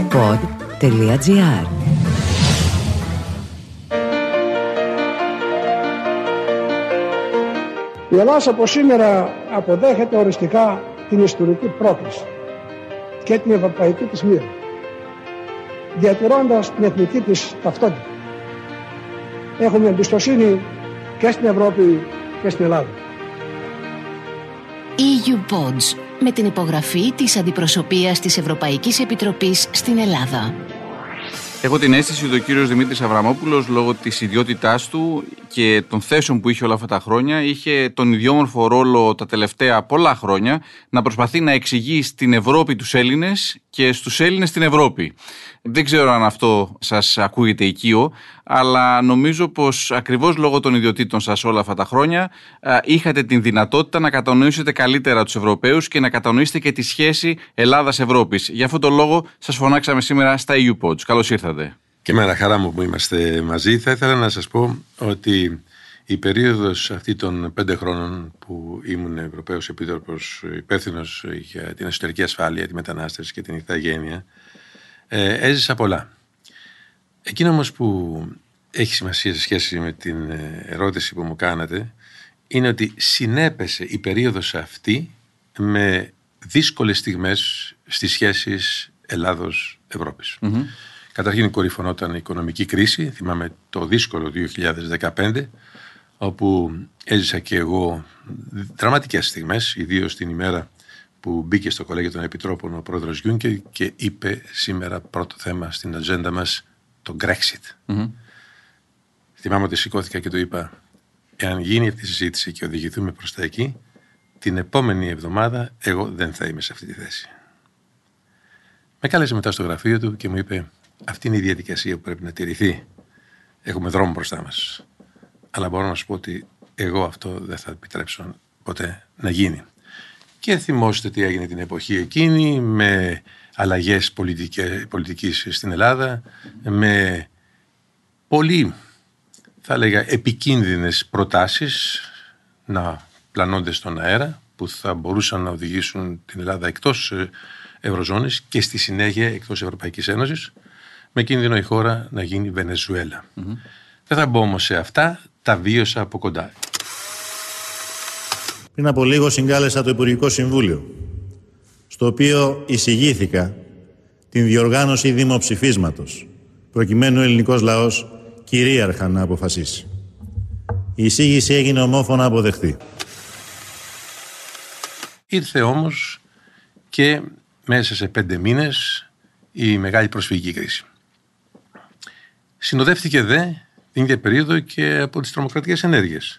pod.gr. Η Ελλάδα από σήμερα αποδέχεται οριστικά την ιστορική πρόκληση και την ευρωπαϊκή της μοίρα, διατηρώντας την εθνική της ταυτότητα. Έχουμε εμπιστοσύνη και στην Ευρώπη και στην Ελλάδα. EU Pods, με την υπογραφή της Αντιπροσωπείας της Ευρωπαϊκής Επιτροπής στην Ελλάδα. Έχω την αίσθηση ότι ο κύριος Δημήτρης Αβραμόπουλος, λόγω της ιδιότητάς του και των θέσεων που είχε όλα αυτά τα χρόνια, είχε τον ιδιόμορφο ρόλο τα τελευταία πολλά χρόνια να προσπαθεί να εξηγεί στην Ευρώπη τους Έλληνες και στους Έλληνες την Ευρώπη. Δεν ξέρω αν αυτό σας ακούγεται οικείο, αλλά νομίζω πως ακριβώς λόγω των ιδιοτήτων σας όλα αυτά τα χρόνια είχατε την δυνατότητα να κατανοήσετε καλύτερα τους Ευρωπαίους και να κατανοήσετε και τη σχέση Ελλάδας-Ευρώπης. Γι' αυτό το λόγο σας φωνάξαμε σήμερα στα EU Pods. Καλώς ήρθατε. Και εμένα χαρά μου που είμαστε μαζί. Θα ήθελα να σας πω ότι η περίοδος αυτή των 5 χρόνων που ήμουν Ευρωπαίος Επίτροπος υπεύθυνος για την εσωτερική ασφάλεια, τη μετανάστευση και την ηθαγένεια, έζησα πολλά. Εκείνο όμως που έχει σημασία σε σχέση με την ερώτηση που μου κάνατε είναι ότι συνέπεσε η περίοδος αυτή με δύσκολες στιγμές στις σχέσεις Ελλάδος-Ευρώπης. Καταρχήν κορυφωνόταν η οικονομική κρίση, θυμάμαι το δύσκολο 2015, όπου έζησα και εγώ δραματικές στιγμές, ιδίως την ημέρα που μπήκε στο Κολέγιο των Επιτρόπων ο πρόεδρος Γιούνκερ και είπε σήμερα πρώτο θέμα στην ατζέντα μας το Brexit. Θυμάμαι ότι σηκώθηκα και του είπα, εάν γίνει αυτή η συζήτηση και οδηγηθούμε προς τα εκεί, την επόμενη εβδομάδα εγώ δεν θα είμαι σε αυτή τη θέση. Με κάλεσε μετά στο γραφείο του και μου είπε, αυτή είναι η διαδικασία που πρέπει να τηρηθεί. Έχουμε δρόμο μπροστά μας. Αλλά μπορώ να σου πω ότι εγώ αυτό δεν θα επιτρέψω ποτέ να γίνει. Και θυμόστε τι έγινε την εποχή εκείνη, με αλλαγές πολιτικής στην Ελλάδα, με πολύ, θα έλεγα, επικίνδυνες προτάσεις να πλανώνται στον αέρα, που θα μπορούσαν να οδηγήσουν την Ελλάδα εκτός Ευρωζώνης και στη συνέχεια εκτός Ευρωπαϊκής Ένωσης, με κίνδυνο η χώρα να γίνει Βενεζουέλα. Δεν θα μπω όμως σε αυτά, τα βίωσα από κοντά. Πριν από λίγο συγκάλεσα το Υπουργικό Συμβούλιο, στο οποίο εισηγήθηκα την διοργάνωση δημοψηφίσματος, προκειμένου ο ελληνικός λαός κυρίαρχα να αποφασίσει. Η εισήγηση έγινε ομόφωνα αποδεκτή. Ήρθε όμως και μέσα σε 5 μήνες η μεγάλη προσφυγική κρίση. Συνοδεύτηκε την ίδια περίοδο και από τις τρομοκρατικές ενέργειες.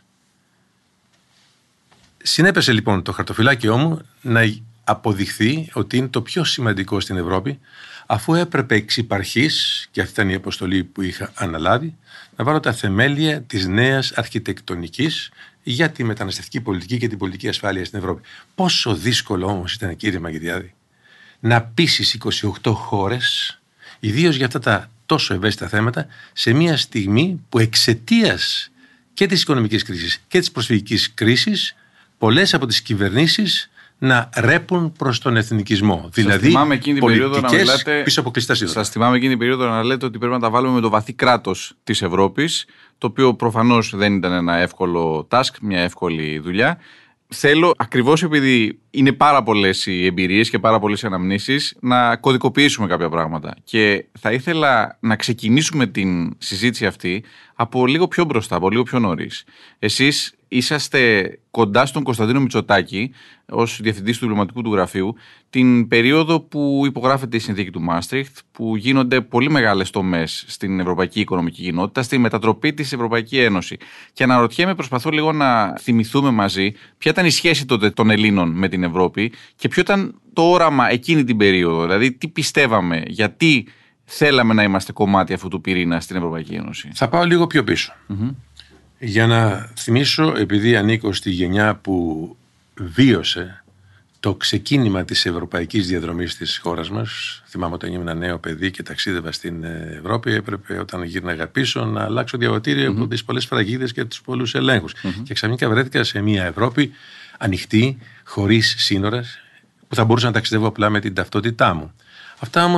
Συνέπεσε λοιπόν το χαρτοφυλάκιό μου να αποδειχθεί ότι είναι το πιο σημαντικό στην Ευρώπη, αφού έπρεπε εξ υπαρχής, και αυτή ήταν η αποστολή που είχα αναλάβει, να βάλω τα θεμέλια της νέας αρχιτεκτονικής για τη μεταναστευτική πολιτική και την πολιτική ασφάλεια στην Ευρώπη. Πόσο δύσκολο όμως ήταν, κύριε Μαγκηδιάδη, να πείσεις 28 χώρες, ιδίως για αυτά τα τόσο ευαίσθητα θέματα, σε μια στιγμή που εξαιτίας και της οικονομικής κρίσης και της προσφυγικής κρίσης, πολλές από τις κυβερνήσεις να ρέπουν προς τον εθνικισμό. Δηλαδή, πολιτικές πίσω από κλειστά σύνορα. Σας θυμάμαι εκείνη την περίοδο να λέτε ότι πρέπει να τα βάλουμε με το βαθύ κράτος της Ευρώπης, το οποίο προφανώς δεν ήταν ένα εύκολο task, μια εύκολη δουλειά. Θέλω, ακριβώς επειδή είναι πάρα πολλές οι εμπειρίες και πάρα πολλές οι αναμνήσεις, να κωδικοποιήσουμε κάποια πράγματα. Και θα ήθελα να ξεκινήσουμε την συζήτηση αυτή από λίγο πιο μπροστά, από λίγο πιο νωρίς. Εσείς είσαστε κοντά στον Κωνσταντίνο Μητσοτάκη ως διευθυντής του διπλωματικού του γραφείου την περίοδο που υπογράφεται η συνθήκη του Μάστριχτ, που γίνονται πολύ μεγάλες τομές στην ευρωπαϊκή οικονομική κοινότητα, στη μετατροπή της Ευρωπαϊκή Ένωση. Και αναρωτιέμαι, προσπαθώ λίγο να θυμηθούμε μαζί ποια ήταν η σχέση τότε των Ελλήνων με την Ευρώπη και ποιο ήταν το όραμα εκείνη την περίοδο. Δηλαδή, τι πιστεύαμε, γιατί θέλαμε να είμαστε κομμάτι αυτού του πυρήνα στην Ευρωπαϊκή Ένωση. Θα πάω λίγο πιο πίσω. Για να θυμίσω, επειδή ανήκω στη γενιά που βίωσε το ξεκίνημα της ευρωπαϊκής διαδρομής της χώρας μας. Θυμάμαι όταν ήμουν νέο παιδί και ταξίδευα στην Ευρώπη, έπρεπε όταν γύρναγα πίσω να αλλάξω διαβατήριο από τις πολλές φραγίδες και τους πολλούς ελέγχους. Και ξαφνικά βρέθηκα σε μια Ευρώπη ανοιχτή, χωρίς σύνορα, που θα μπορούσα να ταξιδεύω απλά με την ταυτότητά μου. Αυτά όμως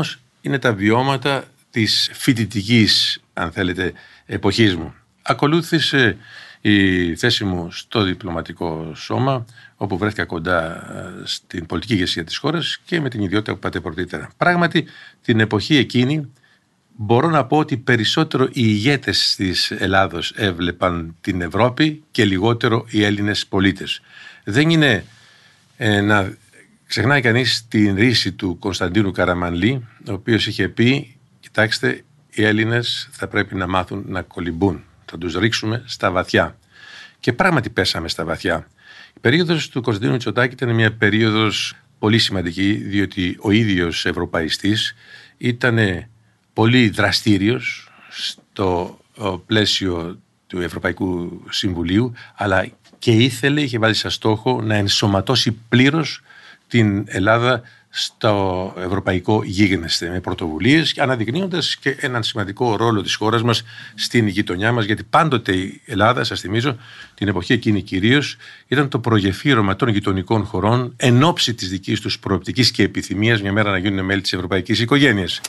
είναι τα βιώματα της φοιτητικής, αν θέλετε, εποχής μου. Ακολούθησε η θέση μου στο διπλωματικό σώμα, όπου βρέθηκα κοντά στην πολιτική ηγεσία της χώρας και με την ιδιότητα που είπατε πρωτήτερα. Πράγματι, την εποχή εκείνη μπορώ να πω ότι περισσότερο οι ηγέτες της Ελλάδος έβλεπαν την Ευρώπη και λιγότερο οι Έλληνες πολίτες. Δεν είναι να ξεχνάει κανείς την ρίση του Κωνσταντίνου Καραμανλή, ο οποίος είχε πει: κοιτάξτε, οι Έλληνες θα πρέπει να μάθουν να κολυμπούν. Θα τους ρίξουμε στα βαθιά. Και πράγματι πέσαμε στα βαθιά. Η περίοδος του Κωνσταντίνου Μητσοτάκη ήταν μια περίοδος πολύ σημαντική, διότι ο ίδιος ευρωπαϊστής ήταν πολύ δραστήριος στο πλαίσιο του Ευρωπαϊκού Συμβουλίου, αλλά και είχε βάλει σαν στόχο να ενσωματώσει πλήρως την Ελλάδα στο ευρωπαϊκό γίγνεσθε με πρωτοβουλίες, αναδεικνύοντας και έναν σημαντικό ρόλο της χώρας μας στην γειτονιά μας, γιατί πάντοτε η Ελλάδα, σας θυμίζω, την εποχή εκείνη κυρίως, ήταν το προγεφύρωμα των γειτονικών χωρών εν ώψη της δικής τους προοπτικής και επιθυμίας μια μέρα να γίνουν μέλη της ευρωπαϊκής οικογένειας.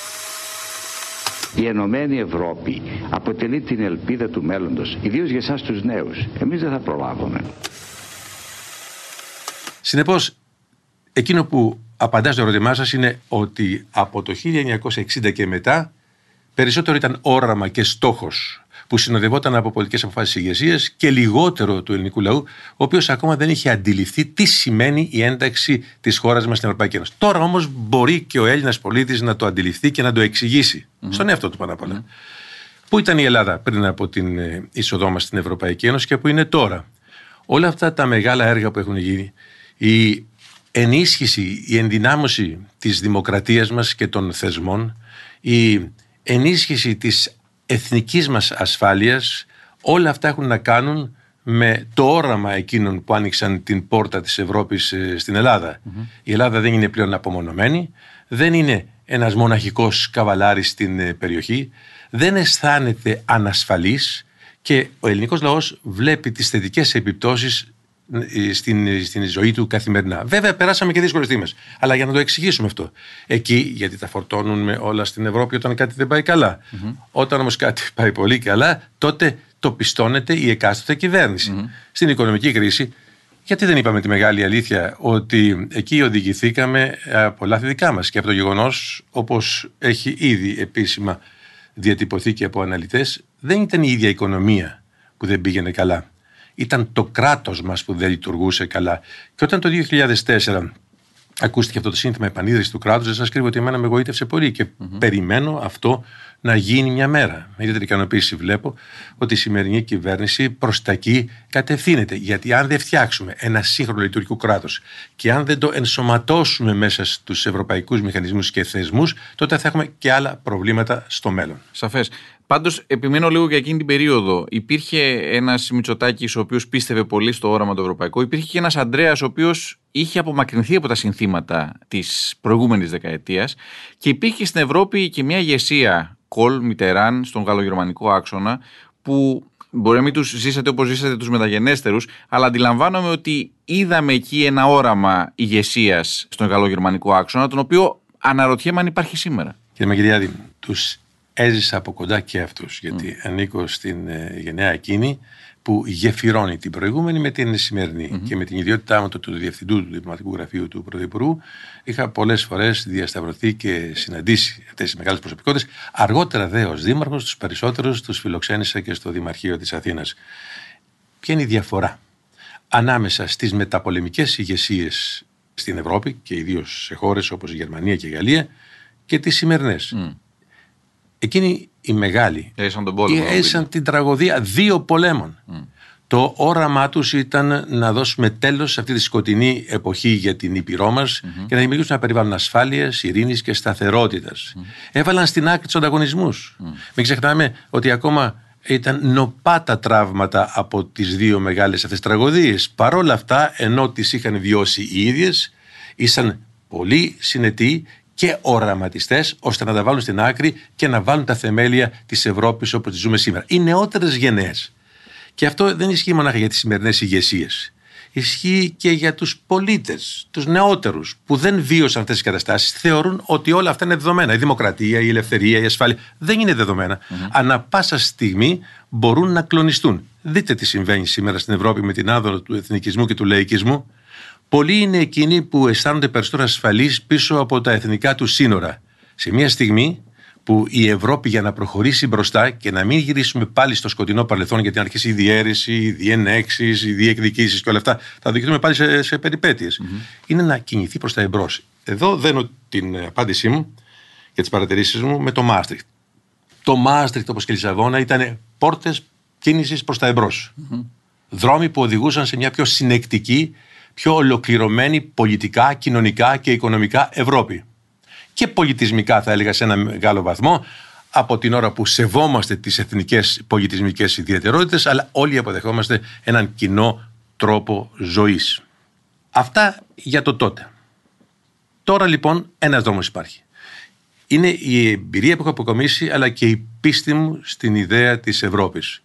Η Ενωμένη Ευρώπη αποτελεί την ελπίδα του μέλλοντος, ιδίως για εσάς τους νέους. Εμείς δεν θα προλάβουμε. Συνεπώς, εκείνο που απαντά στο ερώτημά σας είναι ότι από το 1960 και μετά περισσότερο ήταν όραμα και στόχος που συνοδευόταν από πολιτικές αποφάσεις ηγεσίας και λιγότερο του ελληνικού λαού, ο οποίος ακόμα δεν είχε αντιληφθεί τι σημαίνει η ένταξη της χώρας μας στην Ευρωπαϊκή Ένωση. Τώρα όμως μπορεί και ο Έλληνας πολίτης να το αντιληφθεί και να το εξηγήσει στον εαυτό του πάνω απ' όλα. Πού ήταν η Ελλάδα πριν από την είσοδό μας στην Ευρωπαϊκή Ένωση και πού είναι τώρα? Όλα αυτά τα μεγάλα έργα που έχουν γίνει, η ενίσχυση, η ενδυνάμωση της δημοκρατίας μας και των θεσμών, η ενίσχυση της εθνικής μας ασφάλειας, όλα αυτά έχουν να κάνουν με το όραμα εκείνων που άνοιξαν την πόρτα της Ευρώπης στην Ελλάδα. Η Ελλάδα δεν είναι πλέον απομονωμένη, δεν είναι ένας μοναχικός καβαλάρης στην περιοχή, δεν αισθάνεται ανασφαλής και ο ελληνικός λαός βλέπει τις θετικές επιπτώσεις στην ζωή του καθημερινά. Βέβαια, περάσαμε και δύσκολες στιγμές. Αλλά για να το εξηγήσουμε αυτό. Εκεί, γιατί τα φορτώνουν όλα στην Ευρώπη όταν κάτι δεν πάει καλά. Όταν όμως κάτι πάει πολύ καλά, τότε το πιστώνεται η εκάστοτε κυβέρνηση. Στην οικονομική κρίση, γιατί δεν είπαμε τη μεγάλη αλήθεια ότι εκεί οδηγηθήκαμε από λάθη δικά μας και από το γεγονός, όπως έχει ήδη επίσημα διατυπωθεί και από αναλυτές, δεν ήταν η ίδια οικονομία που δεν πήγαινε καλά. Ήταν το κράτος μας που δεν λειτουργούσε καλά. Και όταν το 2004 ακούστηκε αυτό το σύνθημα επανίδρυση του κράτους, δεν σας κρύβω ότι εμένα με εγωίτευσε πολύ και περιμένω αυτό να γίνει μια μέρα. Με ιδιαίτερη ικανοποίηση βλέπω ότι η σημερινή κυβέρνηση προς τα εκεί κατευθύνεται. Γιατί αν δεν φτιάξουμε ένα σύγχρονο λειτουργικό κράτος και αν δεν το ενσωματώσουμε μέσα στους ευρωπαϊκούς μηχανισμούς και θεσμούς, τότε θα έχουμε και άλλα προβλήματα στο μέλλον. Σαφές. Πάντως, επιμένω λίγο για εκείνη την περίοδο. Υπήρχε ένας Μητσοτάκης ο οποίος πίστευε πολύ στο όραμα το ευρωπαϊκό. Υπήρχε και ένας Ανδρέας ο οποίος είχε απομακρυνθεί από τα συνθήματα της προηγούμενης δεκαετίας και υπήρχε στην Ευρώπη και μια ηγεσία, Κολ, Μιτεράν, στον γαλλογερμανικό άξονα, που μπορεί να μην τους ζήσατε όπως ζήσατε τους μεταγενέστερους, αλλά αντιλαμβάνομαι ότι είδαμε εκεί ένα όραμα ηγεσίας στον γαλλογερμανικό άξονα, τον οποίο αναρωτιέμαι αν υπάρχει σήμερα. Κύριε Μαγειριάδη, τους έζησα από κοντά και αυτούς, γιατί ανήκω στην γενναία εκείνη που γεφυρώνει την προηγούμενη με την σημερινή. Και με την ιδιότητά μου του διευθυντού του διπλωματικού γραφείου του Πρωθυπουργού, είχα πολλές φορές διασταυρωθεί και συναντήσει αυτές τις μεγάλες προσωπικότητες. Αργότερα δε ως δήμαρχος, τους περισσότερους τους φιλοξένησα και στο Δημαρχείο της Αθήνας. Ποια είναι η διαφορά ανάμεσα στις μεταπολεμικές ηγεσίες στην Ευρώπη και ιδίως σε χώρες όπως η Γερμανία και η Γαλλία και τις σημερινές? Εκείνοι οι μεγάλοι έζησαν την τραγωδία 2 πολέμων. Το όραμά τους ήταν να δώσουμε τέλος σε αυτή τη σκοτεινή εποχή για την ήπειρό μας και να δημιουργήσουν ένα περιβάλλον ασφάλειας, ειρήνης και σταθερότητας. Έβαλαν στην άκρη τους ανταγωνισμούς. Μην ξεχνάμε ότι ακόμα ήταν νοπά τα τραύματα από τις 2 μεγάλες αυτές τραγωδίες. Παρόλα αυτά, ενώ τις είχαν βιώσει οι ίδιες, ήσαν πολύ συνετοί και οραματιστές ώστε να τα βάλουν στην άκρη και να βάλουν τα θεμέλια της Ευρώπης όπως τη ζούμε σήμερα. Οι νεότερες γενναίες. Και αυτό δεν ισχύει μονάχα για τις σημερινές ηγεσίες. ισχύει και για τους πολίτες, τους νεότερους που δεν βίωσαν αυτές τις καταστάσεις. Θεωρούν ότι όλα αυτά είναι δεδομένα. Η δημοκρατία, η ελευθερία, η ασφάλεια δεν είναι δεδομένα. Ανά πάσα στιγμή μπορούν να κλονιστούν. Δείτε τι συμβαίνει σήμερα στην Ευρώπη με την άδωρο του εθνικισμού και του λαϊκισμού. Πολλοί είναι εκείνοι που αισθάνονται περισσότερο ασφαλείς πίσω από τα εθνικά του σύνορα. Σε μια στιγμή που η Ευρώπη, για να προχωρήσει μπροστά και να μην γυρίσουμε πάλι στο σκοτεινό παρελθόν, γιατί αν αρχίσει η διαίρεση, οι διενέξεις, οι διεκδικήσεις και όλα αυτά, θα οδηγηθούμε πάλι σε περιπέτειες. Είναι να κινηθεί προς τα εμπρός. Εδώ δένω την απάντησή μου και τις παρατηρήσεις μου με το Μάστριχτ. Το Μάστριχτ, όπως και η Λισαβόνα, ήταν πόρτες κίνησης προς τα εμπρός. Δρόμοι που οδηγούσαν σε μια πιο συνεκτική, πιο ολοκληρωμένη πολιτικά, κοινωνικά και οικονομικά Ευρώπη. Και πολιτισμικά, θα έλεγα, σε ένα μεγάλο βαθμό, από την ώρα που σεβόμαστε τις εθνικές πολιτισμικές ιδιαιτερότητες, αλλά όλοι αποδεχόμαστε έναν κοινό τρόπο ζωής. Αυτά για το τότε. Τώρα λοιπόν ένας δρόμος υπάρχει. Είναι η εμπειρία που έχω αποκομίσει, αλλά και η πίστη μου στην ιδέα της Ευρώπης.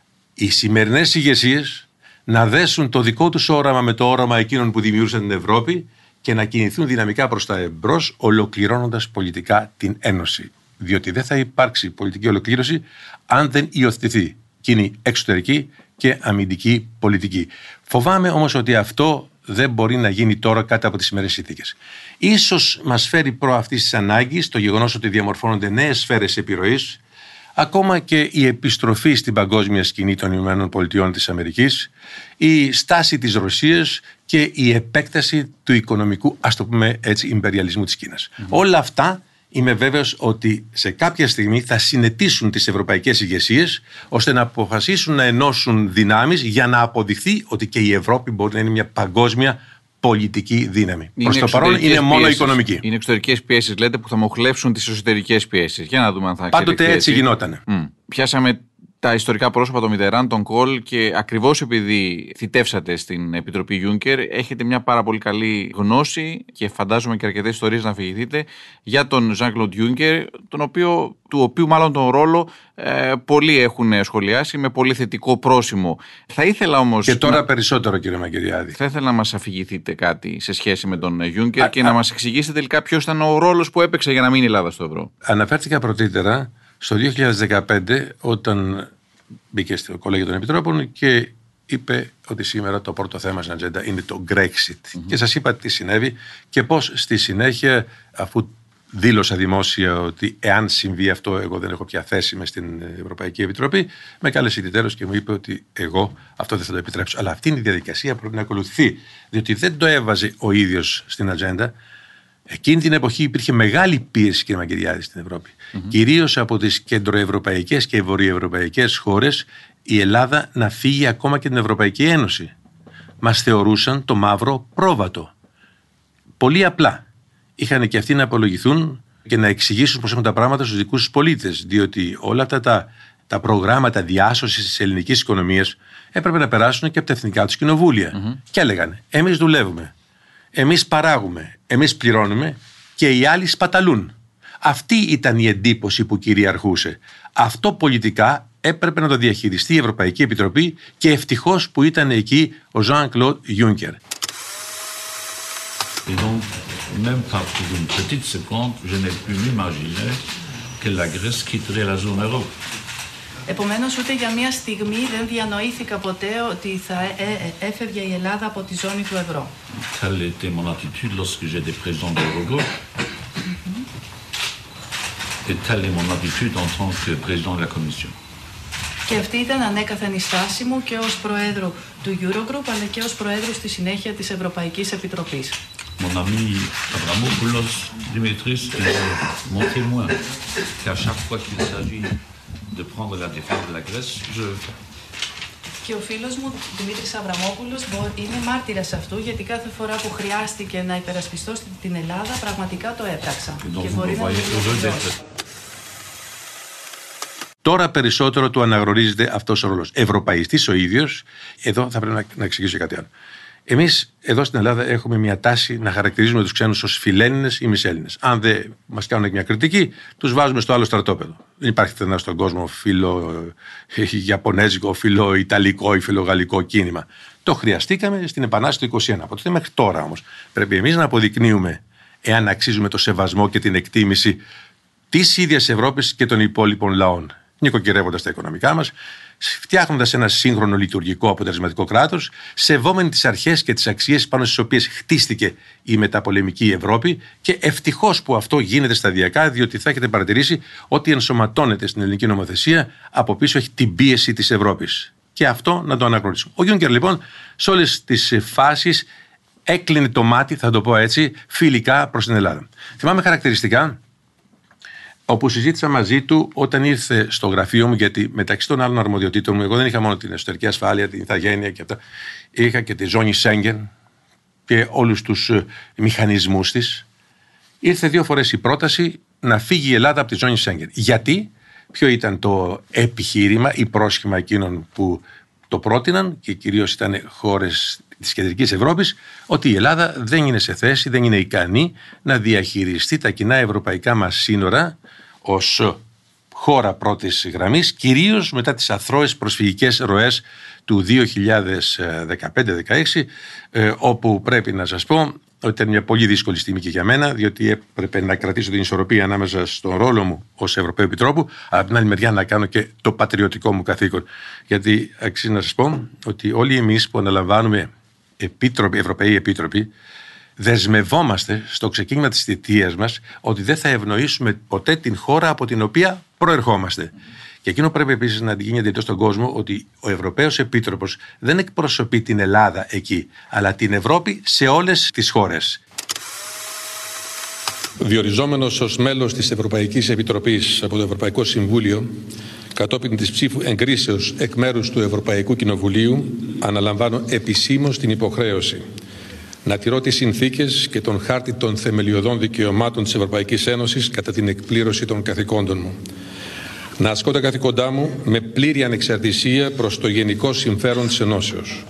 Οι σημερινές ηγεσίες να δέσουν το δικό τους όραμα με το όραμα εκείνων που δημιούργησαν την Ευρώπη και να κινηθούν δυναμικά προς τα εμπρός, ολοκληρώνοντας πολιτικά την Ένωση. Διότι δεν θα υπάρξει πολιτική ολοκλήρωση αν δεν υιοθετηθεί κοινή εξωτερική και αμυντική πολιτική. Φοβάμαι όμως ότι αυτό δεν μπορεί να γίνει τώρα κάτω από τις σημερινές συνθήκες. Ίσως μας φέρει προ αυτής της ανάγκης το γεγονός ότι διαμορφώνονται νέες σφαίρες επιρροής, ακόμα και η επιστροφή στην παγκόσμια σκηνή των ΗΠΑ της Αμερικής, η στάση της Ρωσίας και η επέκταση του οικονομικού, ας το πούμε έτσι, ιμπεριαλισμού της Κίνας. Όλα αυτά είμαι βέβαιος ότι σε κάποια στιγμή θα συνετίσουν τις ευρωπαϊκές ηγεσίες, ώστε να αποφασίσουν να ενώσουν δυνάμεις για να αποδειχθεί ότι και η Ευρώπη μπορεί να είναι μια παγκόσμια πολιτική δύναμη. Προς το παρόν είναι μόνο οικονομική. Είναι εξωτερικές πιέσεις, λέτε, που θα μοχλεύσουν τις εσωτερικές πιέσεις. Για να δούμε αν θα εξελιχθεί. Πάντοτε έτσι γινότανε. Πιάσαμε τα ιστορικά πρόσωπα, τον Μιτεράν, τον Κολ, και ακριβώς επειδή θητεύσατε στην Επιτροπή Juncker, έχετε μια πάρα πολύ καλή γνώση και φαντάζομαι και αρκετές ιστορίες να αφηγηθείτε για τον Jean-Claude Juncker, του οποίου μάλλον τον ρόλο πολλοί έχουν σχολιάσει με πολύ θετικό πρόσημο. Θα ήθελα όμως. Και τώρα περισσότερο, κύριε Μαγκυριάδη. Θα ήθελα να μας αφηγηθείτε κάτι σε σχέση με τον Juncker και να μας εξηγήσετε τελικά ποιος ήταν ο ρόλος που έπαιξε για να μείνει η Ελλάδα στο ευρώ. Αναφέρθηκα πρωτήτερα στο 2015, όταν μπήκε στο Κολέγιο των Επιτρόπων και είπε ότι σήμερα το πρώτο θέμα στην ατζέντα είναι το Brexit. Και σας είπα τι συνέβη και πώς στη συνέχεια, αφού δήλωσα δημόσια ότι εάν συμβεί αυτό, εγώ δεν έχω πια θέση μες στην Ευρωπαϊκή Επιτροπή, με κάλεσε ιδιαιτέρως και μου είπε ότι εγώ αυτό δεν θα το επιτρέψω. Αλλά αυτή είναι η διαδικασία που πρέπει να ακολουθηθεί, διότι δεν το έβαζε ο ίδιος στην ατζέντα. Εκείνη την εποχή υπήρχε μεγάλη πίεση, κύριε Μαγκυριάδη, στην Ευρώπη. Κυρίως από τις κεντροευρωπαϊκές και βορειοευρωπαϊκές χώρες, η Ελλάδα να φύγει ακόμα και την Ευρωπαϊκή Ένωση. Μας θεωρούσαν το μαύρο πρόβατο. Πολύ απλά. Είχαν και αυτοί να απολογηθούν και να εξηγήσουν πώς έχουν τα πράγματα στους δικούς τους πολίτες. Διότι όλα αυτά τα προγράμματα διάσωσης της ελληνικής οικονομίας έπρεπε να περάσουν και από τα εθνικά τους κοινοβούλια. Και έλεγαν: εμείς δουλεύουμε. Εμείς παράγουμε, εμείς πληρώνουμε και οι άλλοι σπαταλούν. Αυτή ήταν η εντύπωση που κυριαρχούσε. Αυτό πολιτικά έπρεπε να το διαχειριστεί η Ευρωπαϊκή Επιτροπή και ευτυχώς που ήταν εκεί ο Jean-Claude Juncker. Et donc, même pas pour une petite seconde, je n'ai pu m'imaginer que la Grèce quitterait la zone euro. Επομένως, ούτε για μία στιγμή δεν διανοήθηκα ποτέ ότι θα έφευγε η Ελλάδα από τη ζώνη του ευρώ. Telle était mon attitude lorsque j'étais président de l'Eurogroupe. Et telle est mon attitude en tant que président de la Commission. Και αυτή ήταν ανέκαθεν η στάση μου και ως Προέδρου του Eurogroup, αλλά και ως Προέδρου στη συνέχεια της Ευρωπαϊκής Επιτροπής. Mon ami Avramopoulos Dimitris est mon témoin qu'à chaque fois qu'il s'agit de prendre la défense de la Grèce, je le fais. Και ο φίλος μου Δημήτρης Αβραμόπουλος είναι μάρτυρας αυτού, γιατί κάθε φορά που χρειάστηκε να υπερασπιστώ την Ελλάδα πραγματικά το έπραξα. Και μπορεί να το. Τώρα περισσότερο του αναγνωρίζεται αυτός ο ρόλος. Ευρωπαϊστής ο ίδιος, εδώ θα πρέπει να εξηγήσω κάτι άλλο. Εμείς εδώ στην Ελλάδα έχουμε μια τάση να χαρακτηρίζουμε τους ξένους ως φιλέλληνες ή μισέλληνες. Αν δεν μας κάνουν μια κριτική, τους βάζουμε στο άλλο στρατόπεδο. Δεν υπάρχει πουθενά στον κόσμο φιλο-ιαπωνέζικο, φιλο-ιταλικό ή φιλο-γαλλικό κίνημα. Το χρειαστήκαμε στην Επανάσταση του 1921. Από τότε μέχρι τώρα όμως πρέπει εμείς να αποδεικνύουμε εάν αξίζουμε το σεβασμό και την εκτίμηση της ίδιας Ευρώπης και των υπόλοιπων λαών. Νοικοκυρεύοντας τα οικονομικά μας, φτιάχνοντας ένα σύγχρονο λειτουργικό αποτελεσματικό κράτος, σεβόμενοι τις αρχές και τις αξίες πάνω στις οποίες χτίστηκε η μεταπολεμική Ευρώπη, και ευτυχώς που αυτό γίνεται σταδιακά, διότι θα έχετε παρατηρήσει ότι ενσωματώνεται στην ελληνική νομοθεσία, από πίσω έχει την πίεση της Ευρώπης. Και αυτό να το αναγνωρίσουμε. Ο Γιούνκερ λοιπόν σε όλες τις φάσεις έκλεινε το μάτι, θα το πω έτσι, φιλικά προς την Ελλάδα. Θυμάμαι χαρακτηριστικά όπου συζήτησα μαζί του όταν ήρθε στο γραφείο μου, γιατί μεταξύ των άλλων αρμοδιοτήτων μου, εγώ δεν είχα μόνο την εσωτερική ασφάλεια, την ηθαγένεια και αυτά, είχα και τη ζώνη Σέγγεν και όλους τους μηχανισμούς της. Ήρθε 2 φορές η πρόταση να φύγει η Ελλάδα από τη ζώνη Σέγγεν. Γιατί? Ποιο ήταν το επιχείρημα ή πρόσχημα εκείνων που το πρότειναν, και κυρίως ήταν χώρες της Κεντρικής Ευρώπης, ότι η Ελλάδα δεν είναι σε θέση, δεν είναι ικανή να διαχειριστεί τα κοινά ευρωπαϊκά μας σύνορα ως χώρα πρώτης γραμμής, κυρίως μετά τις αθρώες προσφυγικές ροές του 2015-16, όπου πρέπει να σας πω ότι ήταν μια πολύ δύσκολη στιγμή και για μένα, διότι έπρεπε να κρατήσω την ισορροπία ανάμεσα στον ρόλο μου ως Ευρωπαίου Επιτρόπου, αλλά από την άλλη μεριά να κάνω και το πατριωτικό μου καθήκον. Γιατί αξίζει να σας πω ότι όλοι εμείς που αναλαμβάνουμε Ευρωπαίοι Επίτροποι, δεσμευόμαστε στο ξεκίνημα της θητείας μας ότι δεν θα ευνοήσουμε ποτέ την χώρα από την οποία προερχόμαστε. Και εκείνο πρέπει επίσης να γίνει εντός στον κόσμο, ότι ο Ευρωπαίος Επίτροπος δεν εκπροσωπεί την Ελλάδα εκεί, αλλά την Ευρώπη σε όλες τις χώρες. Διοριζόμενος ως μέλος της Ευρωπαϊκής Επιτροπής από το Ευρωπαϊκό Συμβούλιο, κατόπιν της ψήφου εγκρίσεως εκ μέρους του Ευρωπαϊκού Κοινοβουλίου, αναλαμβάνω επισήμως την υποχρέωση να τηρώ τις συνθήκες και τον χάρτη των θεμελιωδών δικαιωμάτων της Ευρωπαϊκής Ένωσης κατά την εκπλήρωση των καθηκόντων μου. Να ασκώ τα καθηκόντά μου με πλήρη ανεξαρτησία προς το γενικό συμφέρον της Ενώσεως.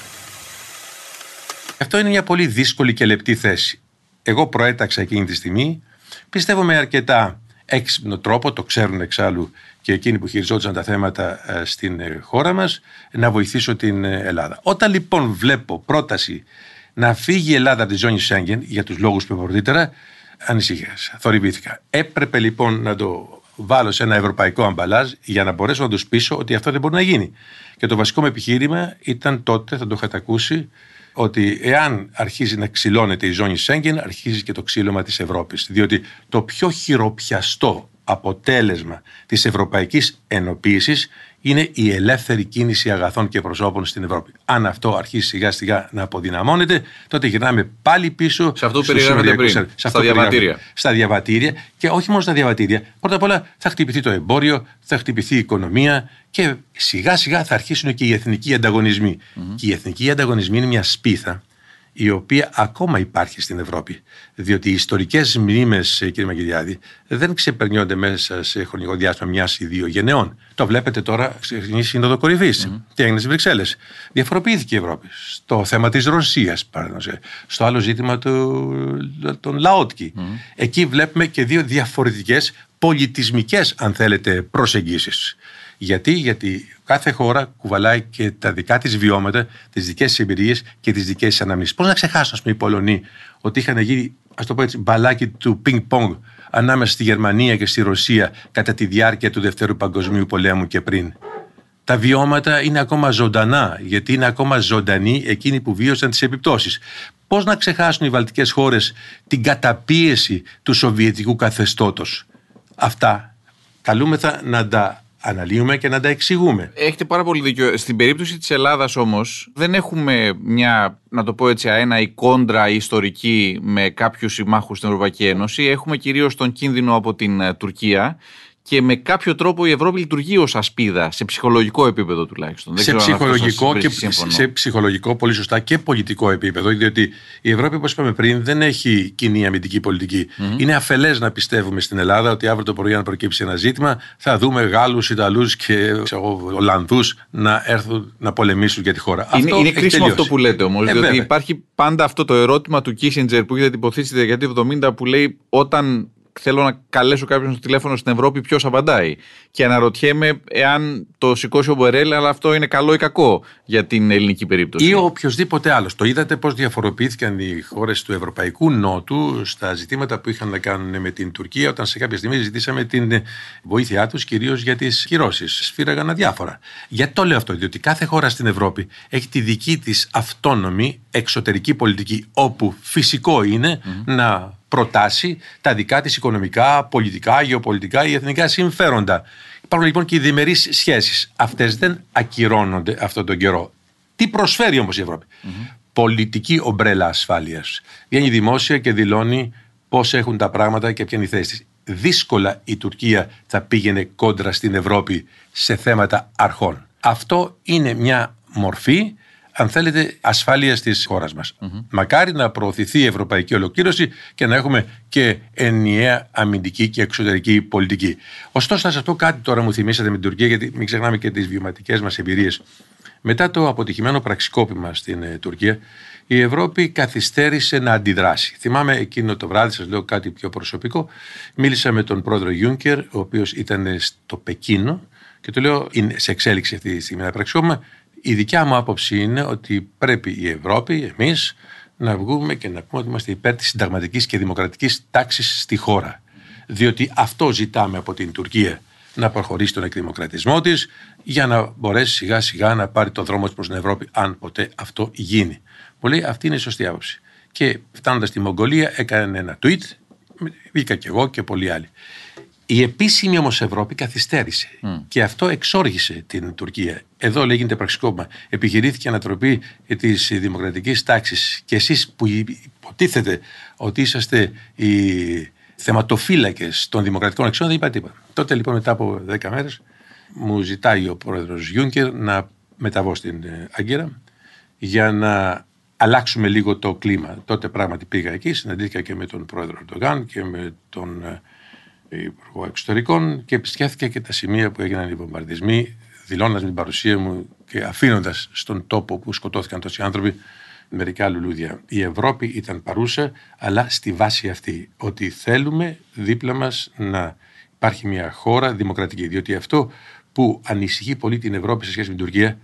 Αυτό είναι μια πολύ δύσκολη και λεπτή θέση. Εγώ προέταξα εκείνη τη στιγμή, πιστεύω με αρκετά έξυπνο τρόπο, το ξέρουν εξάλλου και εκείνοι που χειριζόντουσαν τα θέματα στην χώρα μας, να βοηθήσω την Ελλάδα. Όταν λοιπόν βλέπω πρόταση να φύγει η Ελλάδα από τη ζώνη Σέγγεν, για τους λόγους που είπα πρωτήτερα, ανησύχησα, θορυβήθηκα. Έπρεπε λοιπόν να το βάλω σε ένα ευρωπαϊκό αμπαλάζ για να μπορέσω να τους πείσω ότι αυτό δεν μπορεί να γίνει. Και το βασικό μου επιχείρημα ήταν τότε, θα το είχατε ακούσει, ότι εάν αρχίζει να ξυλώνεται η ζώνη Σέγγεν, αρχίζει και το ξύλωμα της Ευρώπης. Διότι το πιο χειροπιαστό αποτέλεσμα της ευρωπαϊκής ενοποίησης είναι η ελεύθερη κίνηση αγαθών και προσώπων στην Ευρώπη. Αν αυτό αρχίσει σιγά σιγά να αποδυναμώνεται, τότε γυρνάμε πάλι πίσω σε αυτό που περιγράφετε πριν, στα διαβατήρια. Στα διαβατήρια, και όχι μόνο στα διαβατήρια. Πρώτα απ' όλα θα χτυπηθεί το εμπόριο, θα χτυπηθεί η οικονομία και σιγά σιγά θα αρχίσουν και οι εθνικοί ανταγωνισμοί. Και οι εθνικοί ανταγωνισμοί είναι μια σπίθα η οποία ακόμα υπάρχει στην Ευρώπη. Διότι οι ιστορικές μνήμες, κύριε Μαγκελιάδη, δεν ξεπερνιόνται μέσα σε χρονικό διάστημα 1 ή 2 γενεών. Το βλέπετε τώρα στην Σύνοδο Κορυφής και έγινε στις Βρυξέλλες. Διαφοροποιήθηκε η Ευρώπη. Στο θέμα της Ρωσίας, στο άλλο ζήτημα των Λαότκι. Εκεί βλέπουμε και 2 διαφορετικές πολιτισμικές, αν θέλετε, προσεγγίσεις. Γιατί κάθε χώρα κουβαλάει και τα δικά της βιώματα, τις δικές της εμπειρίες και τις δικές της αναμνήσεις. Πώς να ξεχάσουν, οι Πολωνοί, ότι είχαν γίνει, ας το πω έτσι, μπαλάκι του πινκ-πονγκ ανάμεσα στη Γερμανία και στη Ρωσία κατά τη διάρκεια του Δευτέρου Παγκοσμίου Πολέμου και πριν. Τα βιώματα είναι ακόμα ζωντανά, γιατί είναι ακόμα ζωντανοί εκείνοι που βίωσαν τις επιπτώσεις. Πώς να ξεχάσουν οι βαλτικές χώρες την καταπίεση του σοβιετικού καθεστώτος. Αυτά καλούμεθα να τα αναλύουμε και να τα εξηγούμε. Έχετε πάρα πολύ δίκιο. Στην περίπτωση της Ελλάδας όμως δεν έχουμε μια, να το πω έτσι, αένα ή κόντρα ιστορική με κάποιους συμμάχους στην Ευρωπαϊκή Ένωση. Έχουμε κυρίως τον κίνδυνο από την Τουρκία και με κάποιο τρόπο η Ευρώπη λειτουργεί ως ασπίδα, σε ψυχολογικό επίπεδο τουλάχιστον. Σε ψυχολογικό, πολύ σωστά, και πολιτικό επίπεδο, διότι η Ευρώπη, όπως είπαμε πριν, δεν έχει κοινή αμυντική πολιτική. Είναι αφελές να πιστεύουμε στην Ελλάδα ότι αύριο το πρωί, αν προκύψει ένα ζήτημα, θα δούμε Γάλλους, Ιταλούς και Ολλανδούς να έρθουν να πολεμήσουν για τη χώρα. Είναι κρίσιμο αυτό που λέτε όμως, διότι υπάρχει πάντα αυτό το ερώτημα του Κίσιντζερ που είχε διατυπωθεί στη δεκαετία του 70, που λέει: όταν θέλω να καλέσω κάποιον στο τηλέφωνο στην Ευρώπη, ποιος απαντάει? Και αναρωτιέμαι εάν το σηκώσει ο Μπορέλ, αλλά αυτό είναι καλό ή κακό για την ελληνική περίπτωση. Ή οποιοδήποτε άλλο. Το είδατε πώς διαφοροποιήθηκαν οι χώρες του Ευρωπαϊκού Νότου στα ζητήματα που είχαν να κάνουν με την Τουρκία, όταν σε κάποια στιγμή ζητήσαμε την βοήθειά τους, κυρίως για τις κυρώσεις. Σφύραγαν αδιάφορα. Γιατί το λέω αυτό? Διότι κάθε χώρα στην Ευρώπη έχει τη δική της αυτόνομη εξωτερική πολιτική, όπου φυσικό είναι να προτάσει τα δικά της οικονομικά, πολιτικά, γεωπολιτικά ή εθνικά συμφέροντα. Υπάρχουν λοιπόν και οι διμερείς σχέσεις. Αυτές δεν ακυρώνονται αυτόν τον καιρό. Τι προσφέρει όμως η Ευρώπη? Πολιτική ομπρέλα ασφάλειας. Βγαίνει δημόσια και δηλώνει πώς έχουν τα πράγματα και ποια είναι η θέση της. Δύσκολα η Τουρκία θα πήγαινε κόντρα στην Ευρώπη σε θέματα αρχών. Αυτό είναι μια μορφή, αν θέλετε, ασφάλειας της χώρας μας. Μακάρι να προωθηθεί η ευρωπαϊκή ολοκλήρωση και να έχουμε και ενιαία αμυντική και εξωτερική πολιτική. Ωστόσο, θα σας πω κάτι τώρα, μου θυμίσατε με την Τουρκία, γιατί μην ξεχνάμε και τις βιωματικές μας εμπειρίες. Μετά το αποτυχημένο πραξικόπημα στην Τουρκία, η Ευρώπη καθυστέρησε να αντιδράσει. Θυμάμαι εκείνο το βράδυ, σας λέω κάτι πιο προσωπικό, μίλησα με τον πρόεδρο Γιούνκερ, ο οποίος ήταν στο Πεκίνο, και του λέω: είναι σε εξέλιξη αυτή τη στιγμή ένα πραξικόπημα. Η δικιά μου άποψη είναι ότι πρέπει η Ευρώπη, εμείς, να βγούμε και να πούμε ότι είμαστε υπέρ της συνταγματικής και δημοκρατικής τάξης στη χώρα. Διότι αυτό ζητάμε από την Τουρκία, να προχωρήσει τον εκδημοκρατισμό της, για να μπορέσει σιγά σιγά να πάρει το δρόμο της προς την Ευρώπη, αν ποτέ αυτό γίνει. Μου λέει: αυτή είναι η σωστή άποψη. Και φτάνοντας στη Μογγολία, έκανε ένα tweet, βγήκα κι εγώ και πολλοί άλλοι. Η επίσημη όμως Ευρώπη καθυστέρησε και αυτό εξόργησε την Τουρκία. Εδώ λέγεται πραξικόπημα. Επιχειρήθηκε ανατροπή της δημοκρατικής τάξης και εσείς που υποτίθεται ότι είσαστε οι θεματοφύλακες των δημοκρατικών αξιών, δεν είπατε τίποτα. Τότε λοιπόν, μετά από 10 μέρες, μου ζητάει ο πρόεδρος Γιούνκερ να μεταβώ στην Άγκυρα για να αλλάξουμε λίγο το κλίμα. Τότε πράγματι πήγα εκεί, συναντήθηκα και με τον πρόεδρο Ερντογάν και με τον Υπουργό Εξωτερικών και επισκέφθηκα και τα σημεία που έγιναν οι βομβαρδισμοί, δηλώνοντας με την παρουσία μου και αφήνοντας στον τόπο που σκοτώθηκαν τόσοι άνθρωποι μερικά λουλούδια. Η Ευρώπη ήταν παρούσα, αλλά στη βάση αυτή, ότι θέλουμε δίπλα μας να υπάρχει μια χώρα δημοκρατική. Διότι αυτό που ανησυχεί πολύ την Ευρώπη σε σχέση με την Τουρκία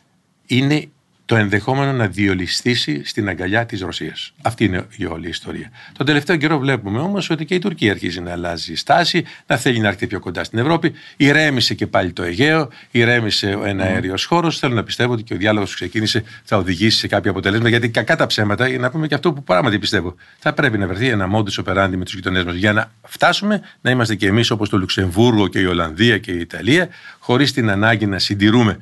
είναι το ενδεχόμενο να διολυστήσει στην αγκαλιά της Ρωσίας. Αυτή είναι η όλη η ιστορία. Τον τελευταίο καιρό βλέπουμε όμως ότι και η Τουρκία αρχίζει να αλλάζει στάση, να θέλει να έρθει πιο κοντά στην Ευρώπη. Ηρέμησε και πάλι το Αιγαίο, ηρέμησε ο εναέριος χώρος. Θέλω να πιστεύω ότι και ο διάλογος που ξεκίνησε θα οδηγήσει σε κάποια αποτελέσματα. Γιατί κακά τα ψέματα, για να πούμε και αυτό που πράγματι πιστεύω, θα πρέπει να βρεθεί ένα modus operandi με τους γειτονές μας για να φτάσουμε να είμαστε και εμείς όπως το Λουξεμβούργο και η Ολλανδία και η Ιταλία, χωρίς την ανάγκη να συντηρούμε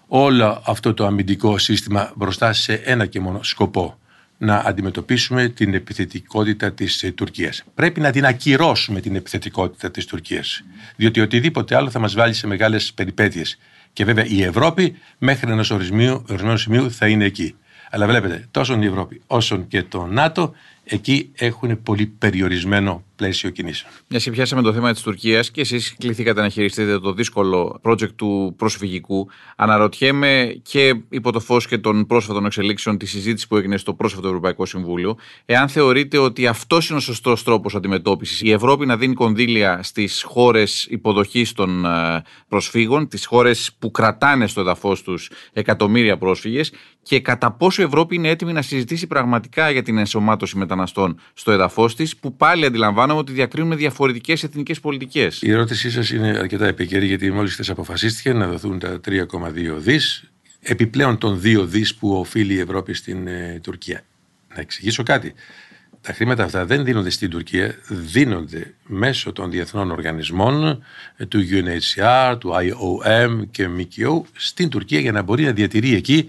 όλο αυτό το αμυντικό σύστημα μπροστά σε ένα και μόνο σκοπό: να αντιμετωπίσουμε την επιθετικότητα της Τουρκίας. Πρέπει να την ακυρώσουμε την επιθετικότητα της Τουρκίας, διότι οτιδήποτε άλλο θα μας βάλει σε μεγάλες περιπέτειες. Και βέβαια η Ευρώπη μέχρι ενός ορισμένου σημείου θα είναι εκεί. Αλλά βλέπετε, τόσο η Ευρώπη όσο και το ΝΑΤΟ εκεί έχουν πολύ περιορισμένο πλαίσιο κινήσεων. Μια και πιάσαμε το θέμα της Τουρκίας και εσείς κληθήκατε να χειριστείτε το δύσκολο project του προσφυγικού, αναρωτιέμαι και υπό το φως και των πρόσφατων εξελίξεων, τη συζήτηση που έγινε στο πρόσφατο Ευρωπαϊκό Συμβούλιο, εάν θεωρείτε ότι αυτός είναι ο σωστός τρόπος αντιμετώπισης, η Ευρώπη να δίνει κονδύλια στις χώρες υποδοχής των προσφύγων, τις χώρες που κρατάνε στο εδαφός τους εκατομμύρια πρόσφυγες, και κατά πόσο η Ευρώπη είναι έτοιμη να συζητήσει πραγματικά για την ενσωμάτωση μεταναστών στο εδαφός της, που πάλι αντιλαμβάνομαι ότι διακρίνουμε διαφορετικές εθνικές πολιτικές. Η ερώτησή σας είναι αρκετά επικαιρή, γιατί μόλις χθες αποφασίστηκε να δοθούν τα 3,2 δις, επιπλέον των 2 δις που οφείλει η Ευρώπη στην Τουρκία. Να εξηγήσω κάτι. Τα χρήματα αυτά δεν δίνονται στην Τουρκία, δίνονται μέσω των διεθνών οργανισμών, του UNHCR, του IOM και ΜΚΟ στην Τουρκία, για να μπορεί να διατηρεί εκεί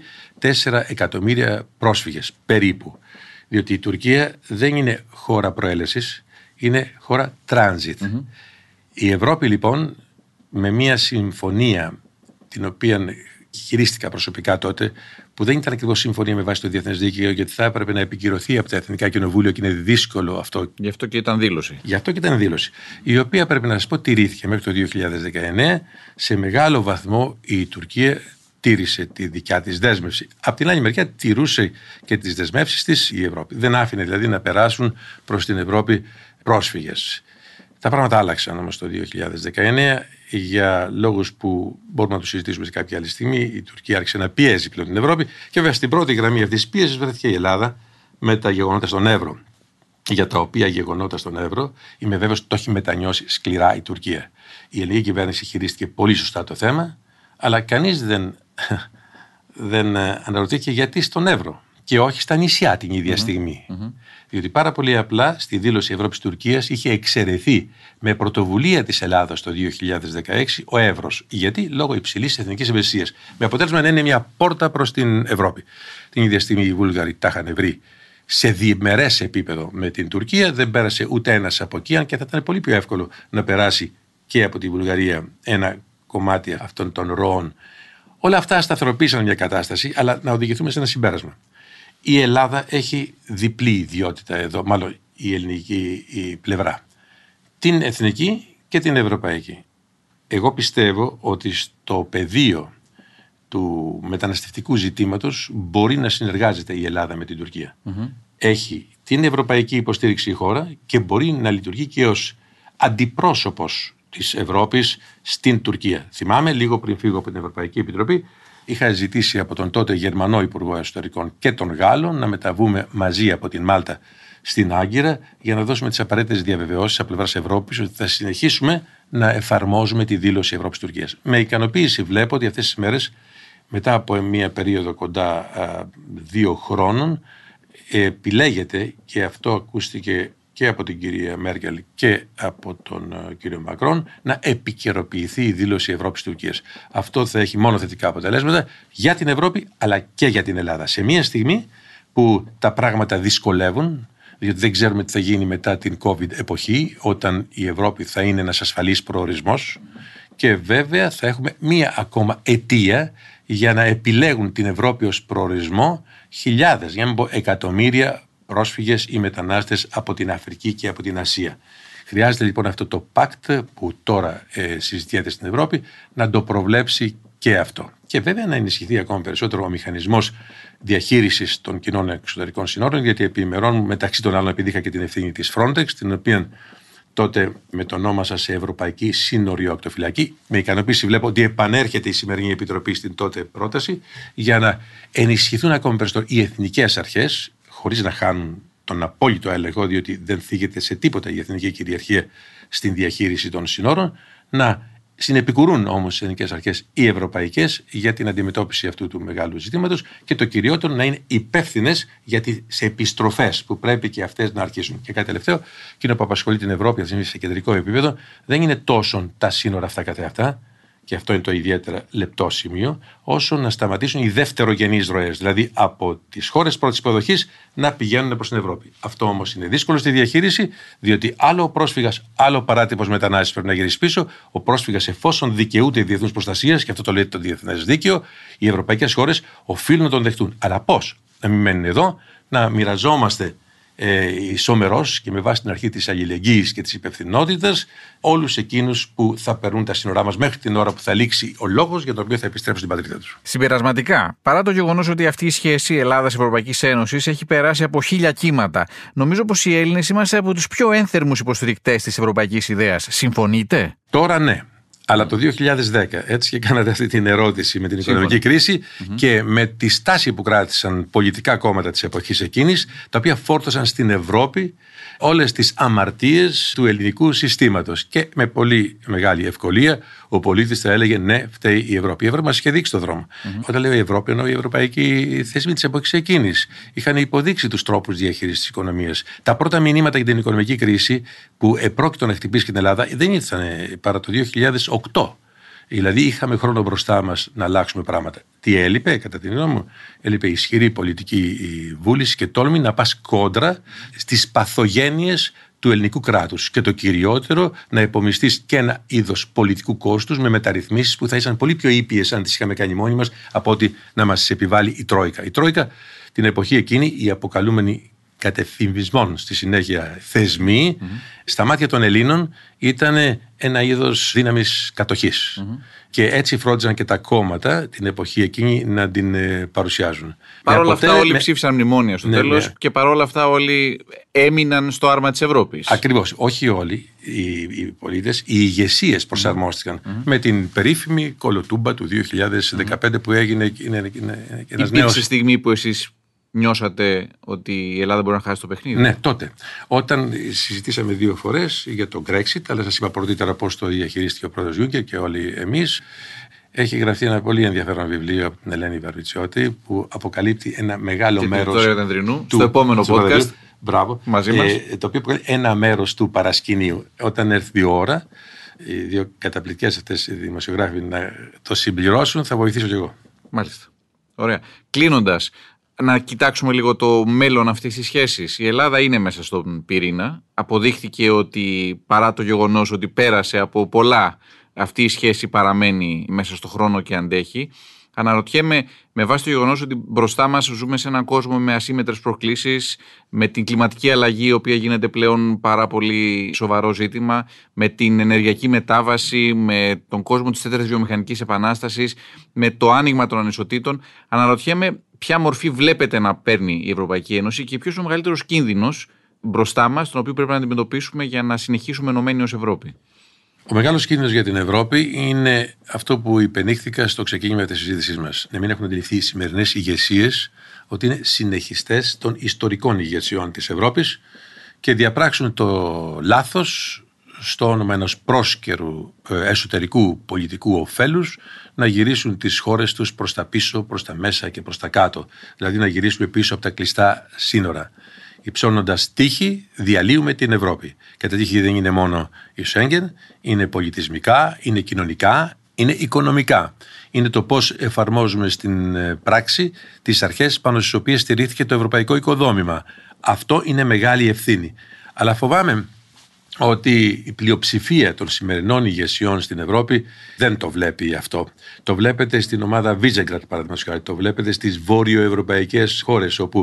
4 εκατομμύρια πρόσφυγες περίπου. Διότι η Τουρκία δεν είναι χώρα προέλευσης, είναι χώρα transit. Η Ευρώπη λοιπόν, με μια συμφωνία την οποία χειρίστηκα προσωπικά τότε, που δεν ήταν ακριβώς συμφωνία με βάση το διεθνές δίκαιο, γιατί θα έπρεπε να επικυρωθεί από τα Εθνικά Κοινοβούλια και είναι δύσκολο αυτό. Γι' αυτό και ήταν δήλωση. Γι' αυτό και ήταν δήλωση. Η οποία, πρέπει να σας πω, τηρήθηκε μέχρι το 2019. Σε μεγάλο βαθμό η Τουρκία τήρησε τη δικιά της δέσμευση. Απ' την άλλη μεριά τηρούσε και τις δεσμεύσεις της η Ευρώπη. Δεν άφηνε δηλαδή να περάσουν προς την Ευρώπη πρόσφυγες. Τα πράγματα άλλαξαν όμως το 2019 για λόγους που μπορούμε να τους συζητήσουμε σε κάποια άλλη στιγμή. Η Τουρκία άρχισε να πιέζει πλέον την Ευρώπη και βέβαια στην πρώτη γραμμή αυτής της πίεσης βρέθηκε η Ελλάδα με τα γεγονότα στον Εύρο. Για τα οποία γεγονότα στον Εύρο είμαι βέβαιος ότι το έχει μετανιώσει σκληρά η Τουρκία. Η ελληνική κυβέρνηση χειρίστηκε πολύ σωστά το θέμα, αλλά κανείς δεν αναρωτήθηκε γιατί στον Εύρο και όχι στα νησιά την ίδια στιγμή. Διότι πάρα πολύ απλά στη δήλωση Ευρώπης-Τουρκίας είχε εξαιρεθεί με πρωτοβουλία της Ελλάδας το 2016 ο Εύρος. Γιατί? Λόγω υψηλής εθνικής ευαισθησίας. Με αποτέλεσμα να είναι μια πόρτα προς την Ευρώπη. Την ίδια στιγμή οι Βούλγαροι τα είχαν βρει σε διημερές επίπεδο με την Τουρκία. Δεν πέρασε ούτε ένας από εκεί, αν και θα ήταν πολύ πιο εύκολο να περάσει και από τη Βουλγαρία ένα κομμάτι αυτών των ροών. Όλα αυτά σταθεροποίησαν μια κατάσταση, αλλά να οδηγηθούμε σε ένα συμπέρασμα. Η Ελλάδα έχει διπλή ιδιότητα εδώ, μάλλον η ελληνική πλευρά. Την εθνική και την ευρωπαϊκή. Εγώ πιστεύω ότι στο πεδίο του μεταναστευτικού ζητήματος μπορεί να συνεργάζεται η Ελλάδα με την Τουρκία. Έχει την ευρωπαϊκή υποστήριξη η χώρα και μπορεί να λειτουργεί και ως αντιπρόσωπος της Ευρώπης στην Τουρκία. Θυμάμαι, λίγο πριν φύγω από την Ευρωπαϊκή Επιτροπή, είχα ζητήσει από τον τότε Γερμανό Υπουργό Εσωτερικών και τον Γάλλο να μεταβούμε μαζί από την Μάλτα στην Άγκυρα για να δώσουμε τις απαραίτητες διαβεβαιώσεις από πλευράς Ευρώπης ότι θα συνεχίσουμε να εφαρμόζουμε τη δήλωση Ευρώπης-Τουρκίας. Με ικανοποίηση βλέπω ότι αυτές τις μέρες, μετά από μια περίοδο κοντά 2 χρόνων, επιλέγεται, και αυτό ακούστηκε και από την κυρία Μέρκελ και από τον κύριο Μακρόν, να επικαιροποιηθεί η δήλωση Ευρώπης-Τουρκίας. Αυτό θα έχει μόνο θετικά αποτελέσματα για την Ευρώπη αλλά και για την Ελλάδα. Σε μια στιγμή που τα πράγματα δυσκολεύουν, διότι δεν ξέρουμε τι θα γίνει μετά την COVID εποχή, όταν η Ευρώπη θα είναι ένας ασφαλής προορισμός, και βέβαια θα έχουμε μία ακόμα αιτία για να επιλέγουν την Ευρώπη ως προορισμό χιλιάδες, για να μην πω εκατομμύρια, πρόσφυγες ή μετανάστες από την Αφρική και από την Ασία. Χρειάζεται λοιπόν αυτό το pact που τώρα συζητιέται στην Ευρώπη να το προβλέψει και αυτό. Και βέβαια να ενισχυθεί ακόμα περισσότερο ο μηχανισμός διαχείρισης των κοινών εξωτερικών συνόρων, γιατί επιμερών μεταξύ των άλλων, επειδή είχα και την ευθύνη της Frontex, την οποία τότε μετονόμασα σε Ευρωπαϊκή Σύνοριο-Ακτοφυλακή. Με ικανοποίηση βλέπω ότι επανέρχεται η σημερινή Επιτροπή στην τότε πρόταση για να ενισχυθούν ακόμα περισσότερο οι εθνικές αρχές, χωρίς να χάνουν τον απόλυτο έλεγχο, διότι δεν θίγεται σε τίποτα η εθνική κυριαρχία στην διαχείριση των συνόρων, να συνεπικουρούν όμως οι εθνικές αρχές οι ευρωπαϊκές για την αντιμετώπιση αυτού του μεγάλου ζητήματος και το κυριότερο να είναι υπεύθυνες για τις επιστροφές που πρέπει και αυτές να αρχίσουν. Και κάτι τελευταίο, εκείνο που απασχολεί την Ευρώπη αυτή σε κεντρικό επίπεδο, δεν είναι τόσο τα σύνορα αυτά καθεαυτά, και αυτό είναι το ιδιαίτερα λεπτό σημείο, όσο να σταματήσουν οι δευτερογενείς ροές, δηλαδή από τις χώρες πρώτης υποδοχής να πηγαίνουν προς την Ευρώπη. Αυτό όμως είναι δύσκολο στη διαχείριση, διότι άλλο ο πρόσφυγας, άλλο παράτυπος μετανάστης πρέπει να γυρίσει πίσω. Ο πρόσφυγας, εφόσον δικαιούται διεθνούς προστασίας, και αυτό το λέει το διεθνές δίκαιο, οι ευρωπαϊκές χώρες οφείλουν να τον δεχτούν. Αλλά πώς? Να μην μένουν εδώ, να μοιραζόμαστε ισόμερος και με βάση την αρχή της αλληλεγγύης και της υπευθυνότητας όλους εκείνους που θα περνούν τα σύνορά μας μέχρι την ώρα που θα λήξει ο λόγος για τον οποίο θα επιστρέψουν στην πατρίδα τους. Συμπερασματικά, παρά το γεγονός ότι αυτή η σχέση Ελλάδας-Ευρωπαϊκής Ένωσης έχει περάσει από 1000 κύματα, νομίζω πως οι Έλληνες είμαστε από τους πιο ένθερμους υποστηρικτές της ευρωπαϊκής ιδέας. Συμφωνείτε? Τώρα ναι. Αλλά το 2010, έτσι και κάνατε αυτή την ερώτηση με την οικονομική κρίση και με τη στάση που κράτησαν πολιτικά κόμματα της εποχής εκείνης, τα οποία φόρτωσαν στην Ευρώπη όλες τις αμαρτίες του ελληνικού συστήματος. Και με πολύ μεγάλη ευκολία ο πολίτης θα έλεγε ναι, φταίει η Ευρώπη. Η Ευρώπη μας είχε δείξει το δρόμο. Όταν λέω η Ευρώπη, εννοώ οι ευρωπαϊκοί θεσμοί της εποχής εκείνης. Είχαν υποδείξει τους τρόπους διαχείρισης της οικονομίας. Τα πρώτα μηνύματα για την οικονομική κρίση που επρόκειτο να χτυπήσει και την Ελλάδα δεν ήρθαν παρά το 2008. Δηλαδή είχαμε χρόνο μπροστά μας να αλλάξουμε πράγματα. Τι έλειπε, κατά την γνώμη μου? Έλειπε ισχυρή πολιτική βούληση και τόλμη να πας κόντρα στις παθογένειες του ελληνικού κράτους. Και το κυριότερο, να υπομειστείς και ένα είδος πολιτικού κόστους με μεταρρυθμίσεις που θα ήσαν πολύ πιο ήπιες αν τις είχαμε κάνει μόνοι μας από ότι να μας επιβάλλει η Τρόικα. Η Τρόικα την εποχή εκείνη, οι αποκαλούμενοι κατευθυμβισμών στη συνέχεια θεσμοί, στα μάτια των Ελλήνων ήταν ένα είδος δύναμης κατοχής. Και έτσι φρόντιζαν και τα κόμματα την εποχή εκείνη να την παρουσιάζουν. Παρ' όλα αυτά όλοι ψήφισαν μνημόνια στο τέλος και παρόλα αυτά όλοι έμειναν στο άρμα της Ευρώπης. Ακριβώς. Όχι όλοι οι πολίτες, οι ηγεσίες προσαρμόστηκαν με την περίφημη κολοτούμπα του 2015 που έγινε ένας νέος... Υπήρξε στιγμή που εσείς νιώσατε ότι η Ελλάδα μπορεί να χάσει το παιχνίδι? Ναι, τότε. Όταν συζητήσαμε 2 φορές για το Brexit, αλλά σας είπα πρωτήτερα πώς το διαχειρίστηκε ο πρόεδρος Γιούνκερ και όλοι εμείς, έχει γραφτεί ένα πολύ ενδιαφέρον βιβλίο από την Ελένη Βαρβιτσιώτη που αποκαλύπτει ένα μεγάλο μέρος στο επόμενο podcast. Μπράβο. Μαζί μας. Το οποίο αποκαλύπτει ένα μέρος του παρασκηνίου. Όταν έρθει η ώρα, οι 2 καταπληκτικές αυτές οι δημοσιογράφοι να το συμπληρώσουν, θα βοηθήσω κι εγώ. Μάλιστα. Ωραία. Κλείνοντας, να κοιτάξουμε λίγο το μέλλον αυτής της σχέσης. Η Ελλάδα είναι μέσα στον πυρήνα. Αποδείχθηκε ότι παρά το γεγονός ότι πέρασε από πολλά, αυτή η σχέση παραμένει μέσα στο χρόνο και αντέχει. Αναρωτιέμαι, με βάση το γεγονός ότι μπροστά μας ζούμε σε έναν κόσμο με ασύμμετρες προκλήσεις, με την κλιματική αλλαγή, η οποία γίνεται πλέον πάρα πολύ σοβαρό ζήτημα, με την ενεργειακή μετάβαση, με τον κόσμο της 4ης βιομηχανικής επανάστασης, με το άνοιγμα των ανισοτήτων. Αναρωτιέμαι ποια μορφή βλέπετε να παίρνει η Ευρωπαϊκή Ένωση και ποιος είναι ο μεγαλύτερος κίνδυνος μπροστά μας, τον οποίο πρέπει να αντιμετωπίσουμε για να συνεχίσουμε ενωμένοι ως Ευρώπη. Ο μεγάλος κίνδυνος για την Ευρώπη είναι αυτό που υπενήχθηκα στο ξεκίνημα της συζήτησής μας. Να μην έχουν αντιληφθεί οι σημερινές ηγεσίες ότι είναι συνεχιστές των ιστορικών ηγεσιών της Ευρώπης και διαπράξουν το λάθος στο όνομα ενός πρόσκαιρου εσωτερικού πολιτικού ωφέλους να γυρίσουν τις χώρες τους προς τα πίσω, προς τα μέσα και προς τα κάτω. Δηλαδή να γυρίσουμε πίσω από τα κλειστά σύνορα. Υψώνοντας τείχη, διαλύουμε την Ευρώπη. Και τα τείχη δεν είναι μόνο η Σέγγεν, είναι πολιτισμικά, είναι κοινωνικά, είναι οικονομικά. Είναι το πώς εφαρμόζουμε στην πράξη τις αρχές πάνω στις οποίες στηρίχθηκε το ευρωπαϊκό οικοδόμημα. Αυτό είναι μεγάλη ευθύνη. Αλλά φοβάμαι ότι η πλειοψηφία των σημερινών ηγεσιών στην Ευρώπη δεν το βλέπει αυτό. Το βλέπετε στην ομάδα Βίζεγκραντ, παραδείγματος χάρη, το βλέπετε στις βόρειο-ευρωπαϊκές χώρες, όπου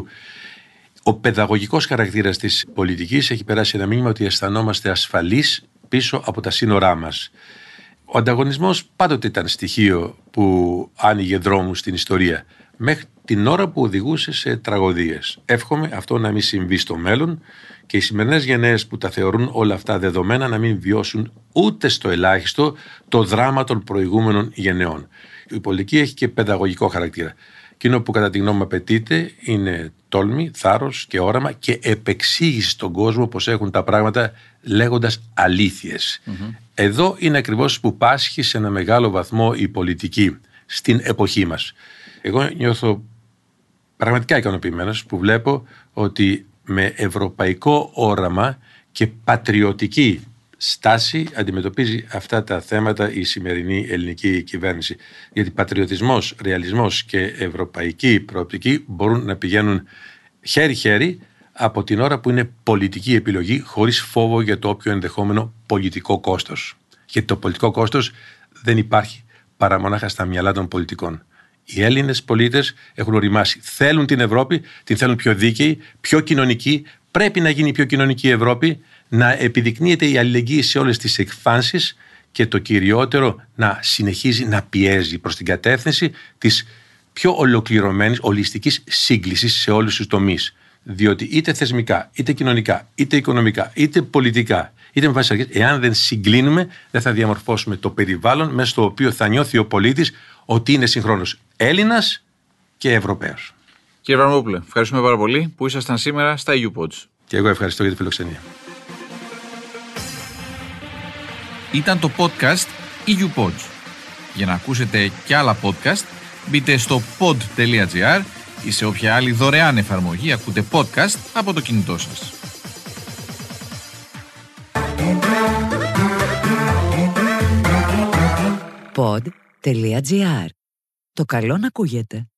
ο παιδαγωγικός χαρακτήρας της πολιτικής έχει περάσει ένα μήνυμα ότι αισθανόμαστε ασφαλείς πίσω από τα σύνορά μας. Ο ανταγωνισμός πάντοτε ήταν στοιχείο που άνοιγε δρόμους στην ιστορία, μέχρι την ώρα που οδηγούσε σε τραγωδίες. Εύχομαι αυτό να μην συμβεί στο μέλλον και οι σημερινές γενναίες που τα θεωρούν όλα αυτά δεδομένα να μην βιώσουν ούτε στο ελάχιστο το δράμα των προηγούμενων γενναιών. Η πολιτική έχει και παιδαγωγικό χαρακτήρα. Εκείνο που κατά τη γνώμη μου απαιτείται είναι τόλμη, θάρρος και όραμα και επεξήγηση στον κόσμο πως έχουν τα πράγματα λέγοντας αλήθειες. Εδώ είναι ακριβώς που πάσχει σε ένα μεγάλο βαθμό η πολιτική στην εποχή μας. Εγώ νιώθω πραγματικά ικανοποιημένος που βλέπω ότι με ευρωπαϊκό όραμα και πατριωτική στάση αντιμετωπίζει αυτά τα θέματα η σημερινή ελληνική κυβέρνηση. Γιατί πατριωτισμός, ρεαλισμός και ευρωπαϊκή προοπτική μπορούν να πηγαίνουν χέρι-χέρι από την ώρα που είναι πολιτική επιλογή χωρίς φόβο για το όποιο ενδεχόμενο πολιτικό κόστος. Γιατί το πολιτικό κόστος δεν υπάρχει παρά μονάχα στα μυαλά των πολιτικών. Οι Έλληνες πολίτες έχουν οριμάσει. Θέλουν την Ευρώπη, την θέλουν πιο δίκαιη, πιο κοινωνική. Πρέπει να γίνει πιο κοινωνική η Ευρώπη, να επιδεικνύεται η αλληλεγγύη σε όλες τις εκφάνσεις και το κυριότερο να συνεχίζει να πιέζει προς την κατεύθυνση της πιο ολοκληρωμένης, ολιστικής σύγκλησης σε όλους τους τομείς. Διότι είτε θεσμικά, είτε κοινωνικά, είτε οικονομικά, είτε πολιτικά, είτε με βάση αρχές, εάν δεν συγκλίνουμε, δεν θα διαμορφώσουμε το περιβάλλον μέσα στο οποίο θα νιώθει ο πολίτης ότι είναι συγχρόνως Έλληνας και Ευρωπαίος. Κύριε Βαρμόπουλε, ευχαριστούμε πάρα πολύ που ήσασταν σήμερα στα EUPods. Και εγώ ευχαριστώ για τη φιλοξενία. Ήταν το podcast EUPods. Για να ακούσετε και άλλα podcast, μπείτε στο pod.gr ή σε όποια άλλη δωρεάν εφαρμογή ακούτε podcast από το κινητό σας. Pod.gr. Το καλό να ακούγεται.